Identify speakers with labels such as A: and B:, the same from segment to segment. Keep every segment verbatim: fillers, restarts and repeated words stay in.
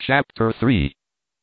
A: Chapter three.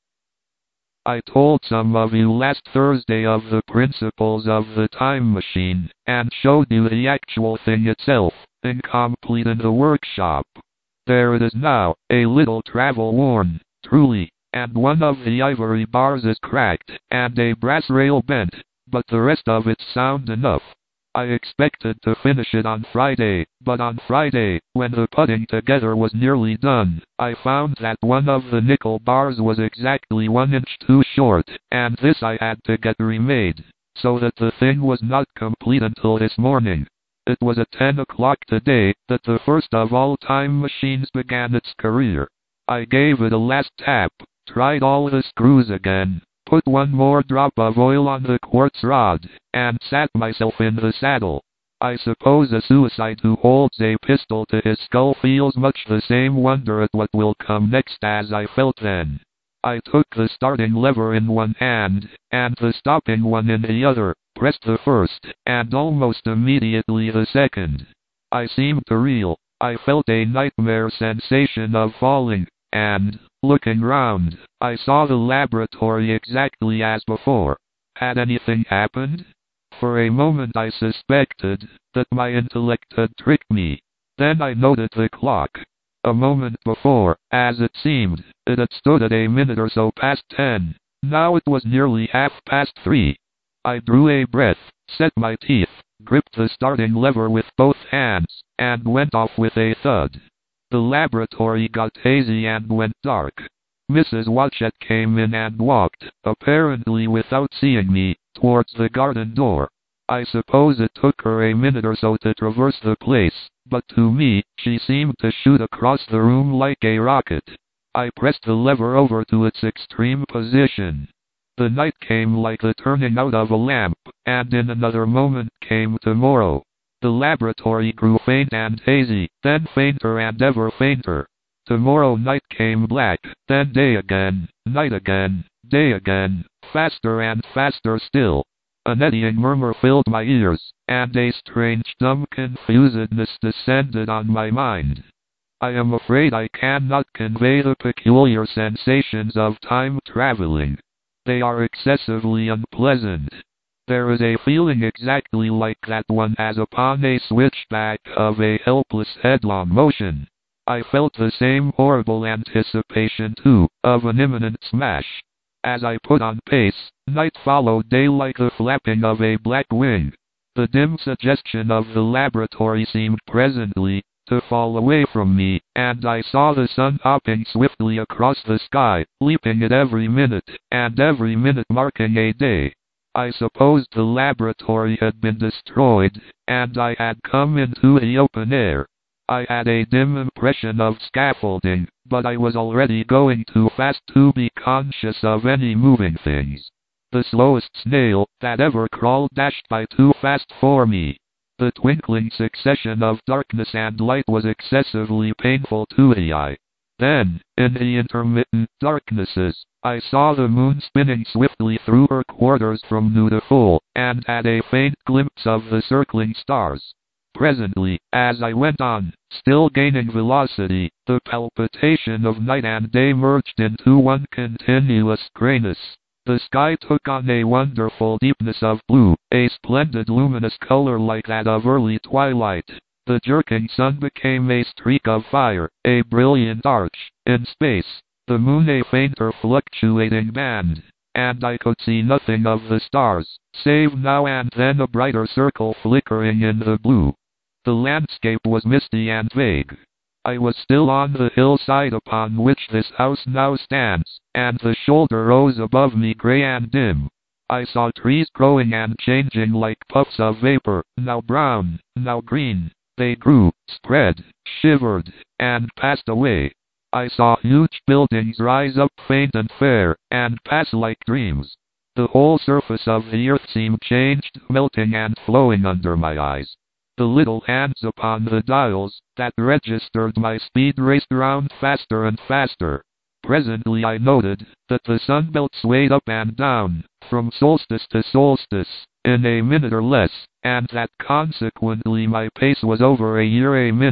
A: I told some of you last Thursday of the principles of the time machine, and showed you the actual thing itself, incomplete in the workshop. There it is now, a little travel-worn, truly, and one of the ivory bars is cracked, and a brass rail bent, but the rest of it's sound enough. I expected to finish it on Friday, but on Friday, when the putting together was nearly done, I found that one of the nickel bars was exactly one inch too short, and this I had to get remade, so that the thing was not complete until this morning. It was at ten o'clock today that the first of all time machines began its career. I gave it a last tap, tried all the screws again, put one more drop of oil on the quartz rod, and sat myself in the saddle. I suppose a suicide who holds a pistol to his skull feels much the same wonder at what will come next as I felt then. I took the starting lever in one hand, and the stopping one in the other, pressed the first, and almost immediately the second. I seemed to reel. I felt a nightmare sensation of falling, and, looking round, I saw the laboratory exactly as before. Had anything happened? For a moment I suspected that my intellect had tricked me. Then I noted the clock. A moment before, as it seemed, it had stood at a minute or so past ten. Now it was nearly half past three. I drew a breath, set my teeth, gripped the starting lever with both hands, and went off with a thud. The laboratory got hazy and went dark. Missus Watchett came in and walked, apparently without seeing me, towards the garden door. I suppose it took her a minute or so to traverse the place, but to me, she seemed to shoot across the room like a rocket. I pressed the lever over to its extreme position. The night came like the turning out of a lamp, and in another moment came tomorrow. The laboratory grew faint and hazy, then fainter and ever fainter. Tomorrow night came black, then day again, night again, day again, faster and faster still. An eddying murmur filled my ears, and a strange dumb confusedness descended on my mind. I am afraid I cannot convey the peculiar sensations of time traveling. They are excessively unpleasant. There is a feeling exactly like that one has upon a switchback of a helpless headlong motion. I felt the same horrible anticipation, too, of an imminent smash. As I put on pace, night followed day like the flapping of a black wing. The dim suggestion of the laboratory seemed presently to fall away from me, and I saw the sun hopping swiftly across the sky, leaping at every minute, and every minute marking a day. I supposed the laboratory had been destroyed, and I had come into the open air. I had a dim impression of scaffolding, but I was already going too fast to be conscious of any moving things. The slowest snail that ever crawled dashed by too fast for me. The twinkling succession of darkness and light was excessively painful to the eye. Then, in the intermittent darknesses, I saw the moon spinning swiftly through her quarters from new to full, and had a faint glimpse of the circling stars. Presently, as I went on, still gaining velocity, the palpitation of night and day merged into one continuous grayness. The sky took on a wonderful deepness of blue, a splendid luminous color like that of early twilight. The jerking sun became a streak of fire, a brilliant arch, in space, the moon a fainter fluctuating band, and I could see nothing of the stars, save now and then a brighter circle flickering in the blue. The landscape was misty and vague. I was still on the hillside upon which this house now stands, and the shoulder rose above me gray and dim. I saw trees growing and changing like puffs of vapor, now brown, now green. They grew, spread, shivered, and passed away. I saw huge buildings rise up faint and fair, and pass like dreams. The whole surface of the earth seemed changed, melting and flowing under my eyes. The little hands upon the dials that registered my speed raced round faster and faster. Presently I noted that the sunbelt swayed up and down, from solstice to solstice, in a minute or less, and that consequently my pace was over a year a minute.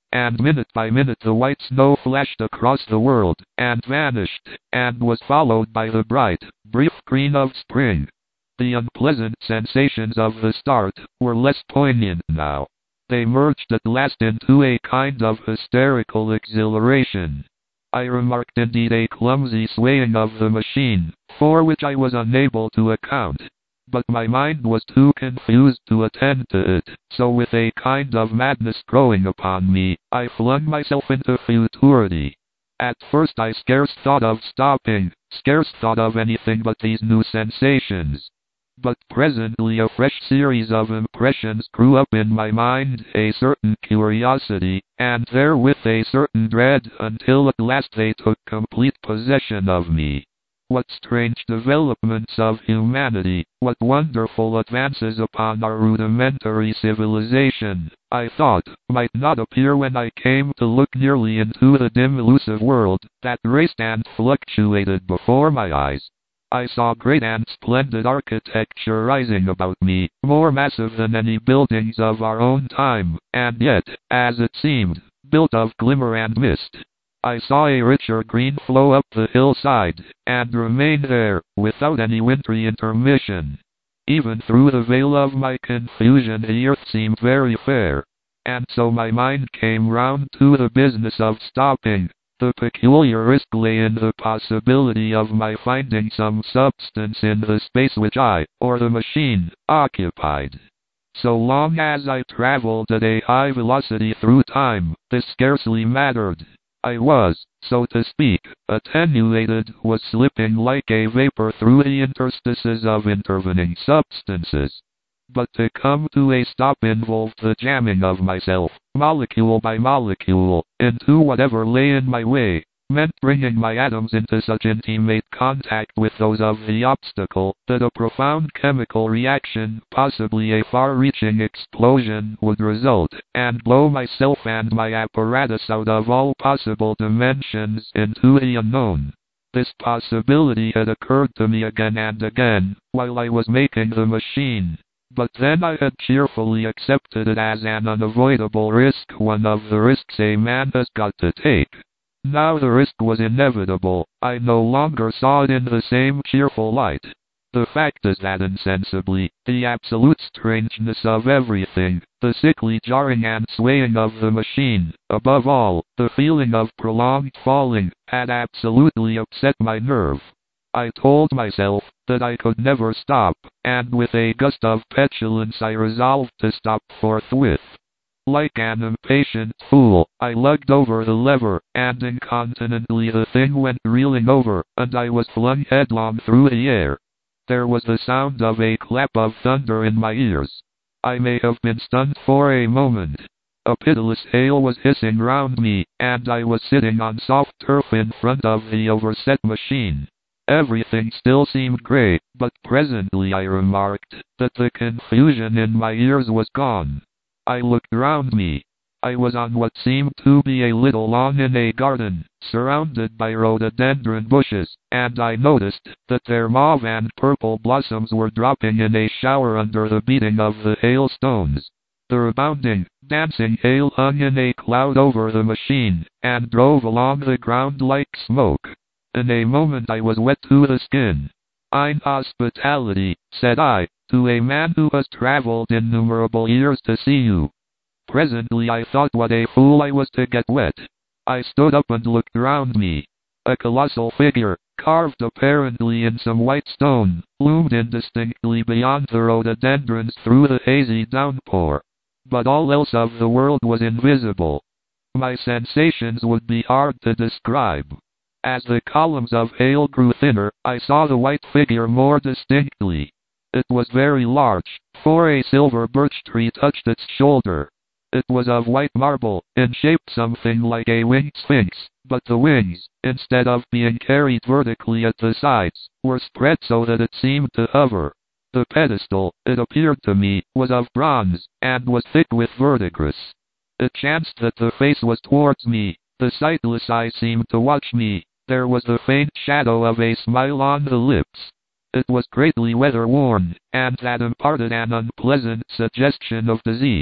A: and minute by minute the white snow flashed across the world, and vanished, and was followed by the bright, brief green of spring. The unpleasant sensations of the start were less poignant now. They merged at last into a kind of hysterical exhilaration. I remarked indeed a clumsy swaying of the machine, for which I was unable to account. But my mind was too confused to attend to it, so with a kind of madness growing upon me, I flung myself into futurity. At first I scarce thought of stopping, scarce thought of anything but these new sensations. But presently a fresh series of impressions grew up in my mind, a certain curiosity, and therewith a certain dread, until at last they took complete possession of me. What strange developments of humanity, what wonderful advances upon our rudimentary civilization, I thought, might not appear when I came to look nearly into the dim elusive world that raced and fluctuated before my eyes. I saw great and splendid architecture rising about me, more massive than any buildings of our own time, and yet, as it seemed, built of glimmer and mist. I saw a richer green flow up the hillside, and remain there, without any wintry intermission. Even through the veil of my confusion the earth seemed very fair. And so my mind came round to the business of stopping. The peculiar risk lay in the possibility of my finding some substance in the space which I, or the machine, occupied. So long as I traveled at a high velocity through time, this scarcely mattered. I was, so to speak, attenuated, was slipping like a vapor through the interstices of intervening substances. But to come to a stop involved the jamming of myself, molecule by molecule, into whatever lay in my way, meant bringing my atoms into such intimate contact with those of the obstacle, that a profound chemical reaction, possibly a far-reaching explosion, would result, and blow myself and my apparatus out of all possible dimensions into the unknown. This possibility had occurred to me again and again, while I was making the machine. But then I had cheerfully accepted it as an unavoidable risk, one of the risks a man has got to take. Now the risk was inevitable. I no longer saw it in the same cheerful light. The fact is that insensibly, the absolute strangeness of everything, the sickly jarring and swaying of the machine, above all, the feeling of prolonged falling, had absolutely upset my nerve. I told myself that I could never stop, and with a gust of petulance I resolved to stop forthwith. Like an impatient fool, I lugged over the lever, and incontinently the thing went reeling over, and I was flung headlong through the air. There was the sound of a clap of thunder in my ears. I may have been stunned for a moment. A pitiless hail was hissing round me, and I was sitting on soft turf in front of the overset machine. Everything still seemed grey, but presently I remarked that the confusion in my ears was gone. I looked round me. I was on what seemed to be a little lawn in a garden, surrounded by rhododendron bushes, and I noticed that their mauve and purple blossoms were dropping in a shower under the beating of the hailstones. The rebounding, dancing hail hung in a cloud over the machine, and drove along the ground like smoke. In a moment I was wet to the skin. "Ein hospitality," said I, to a man who has traveled innumerable years to see you. Presently I thought what a fool I was to get wet. I stood up and looked round me. A colossal figure, carved apparently in some white stone, loomed indistinctly beyond the rhododendrons through the hazy downpour. But all else of the world was invisible. My sensations would be hard to describe. As the columns of hail grew thinner, I saw the white figure more distinctly. It was very large, for a silver birch tree touched its shoulder. It was of white marble, in shape something like a winged sphinx, but the wings, instead of being carried vertically at the sides, were spread so that it seemed to hover. The pedestal, it appeared to me, was of bronze, and was thick with verdigris. It chanced that the face was towards me. The sightless eye seemed to watch me. There was the faint shadow of a smile on the lips. It was greatly weather-worn, and that imparted an unpleasant suggestion of disease.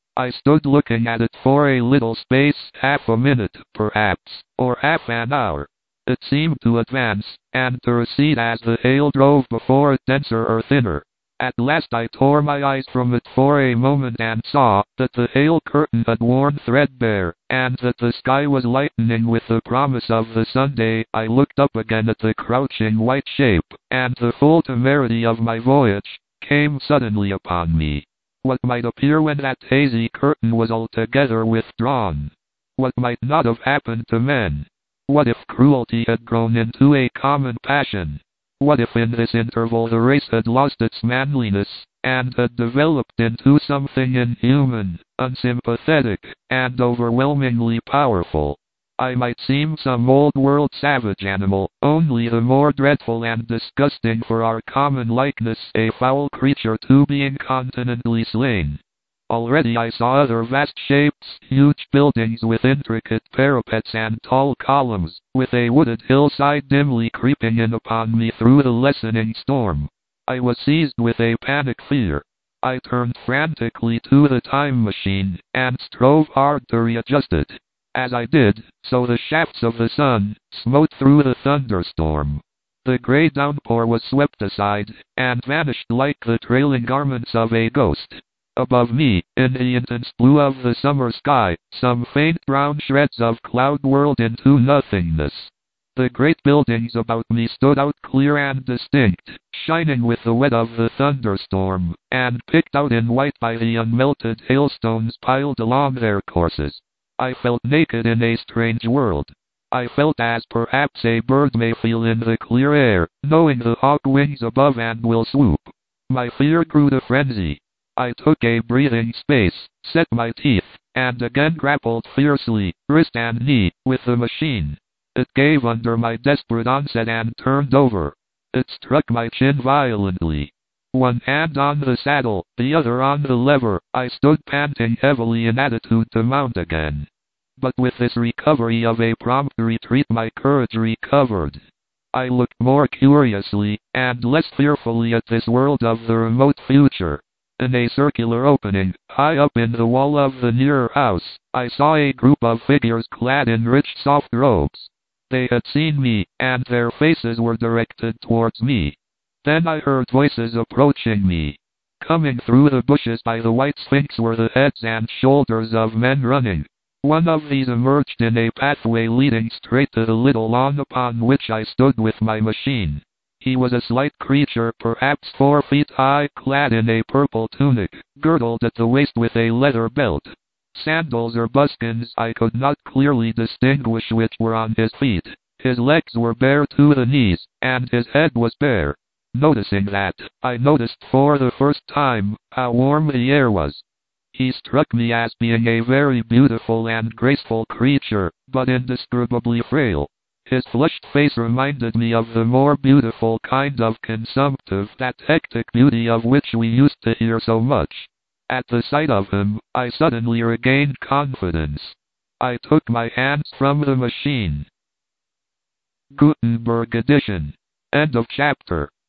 A: I stood looking at it for a little space, half a minute, perhaps, or half an hour. It seemed to advance, and to recede as the hail drove before it denser or thinner. At last I tore my eyes from it for a moment and saw that the hail curtain had worn threadbare, and that the sky was lightening with the promise of the Sunday. I looked up again at the crouching white shape, and the full temerity of my voyage came suddenly upon me. What might appear when that hazy curtain was altogether withdrawn? What might not have happened to men? What if cruelty had grown into a common passion? What if in this interval the race had lost its manliness, and had developed into something inhuman, unsympathetic, and overwhelmingly powerful? I might seem some old-world savage animal, only the more dreadful and disgusting for our common likeness, a foul creature to be incontinently slain. Already I saw other vast shapes, huge buildings with intricate parapets and tall columns, with a wooded hillside dimly creeping in upon me through the lessening storm. I was seized with a panic fear. I turned frantically to the time machine, and strove hard to readjust it. As I did, so the shafts of the sun smote through the thunderstorm. The gray downpour was swept aside, and vanished like the trailing garments of a ghost. Above me, in the intense blue of the summer sky, some faint brown shreds of cloud whirled into nothingness. The great buildings about me stood out clear and distinct, shining with the wet of the thunderstorm, and picked out in white by the unmelted hailstones piled along their courses. I felt naked in a strange world. I felt as perhaps a bird may feel in the clear air, knowing the hawk wings above and will swoop. My fear grew to frenzy. I took a breathing space, set my teeth, and again grappled fiercely, wrist and knee, with the machine. It gave under my desperate onset and turned over. It struck my chin violently. One hand on the saddle, the other on the lever, I stood panting heavily in attitude to mount again. But with this recovery of a prompt retreat my courage recovered. I looked more curiously, and less fearfully at this world of the remote future. In a circular opening, high up in the wall of the nearer house, I saw a group of figures clad in rich soft robes. They had seen me, and their faces were directed towards me. Then I heard voices approaching me. Coming through the bushes by the white sphinx were the heads and shoulders of men running. One of these emerged in a pathway leading straight to the little lawn upon which I stood with my machine. He was a slight creature, perhaps four feet high, clad in a purple tunic, girdled at the waist with a leather belt. Sandals or buskins, I could not clearly distinguish which were on his feet. His legs were bare to the knees, and his head was bare. Noticing that, I noticed for the first time how warm the air was. He struck me as being a very beautiful and graceful creature, but indescribably frail. His flushed face reminded me of the more beautiful kind of consumptive, that hectic beauty of which we used to hear so much. At the sight of him, I suddenly regained confidence. I took my hands from the machine. Gutenberg edition. End of chapter.